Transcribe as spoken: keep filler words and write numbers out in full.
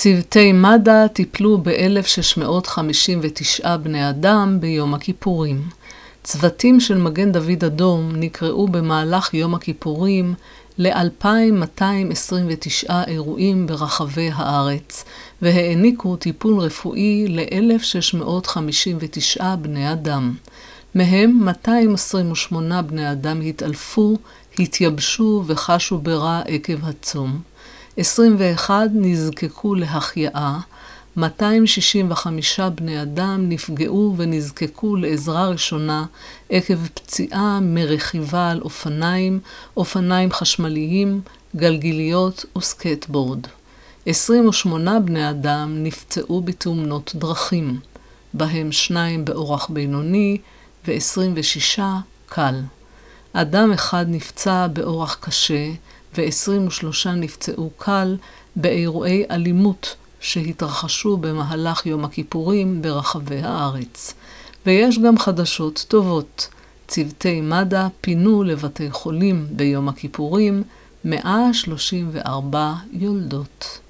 צוותי מד"א טיפלו ב-אלף שש מאות חמישים ותשע בני אדם ביום הכיפורים. צוותים של מגן דוד אדום נקראו במהלך יום הכיפורים ל-אלפיים מאתיים עשרים ותשע אירועים ברחבי הארץ, והעניקו טיפול רפואי ל-אלף שש מאות חמישים ותשע בני אדם. מהם מאתיים עשרים ושמונה בני אדם התעלפו, התייבשו וחשו ברע עקב הצום. עשרים ואחד נזקקו להחייאה, מאתיים שישים וחמישה בני אדם נפגעו ונזקקו לעזרה ראשונה עקב פציעה מרכיבה על אופניים, אופניים חשמליים, גלגיליות וסקטבורד. עשרים ושמונה בני אדם נפצעו בתאונות דרכים, בהם שניים באורח בינוני ו-עשרים ושישה קל. אדם אחד נפצע באורח קשה ו-עשרים ושלושה נפצעו קל באירועי אלימות שהתרחשו במהלך יום הכיפורים ברחבי הארץ. ויש גם חדשות טובות. צוותי מד"א פינו לבתי חולים ביום הכיפורים מאה שלושים וארבע יולדות.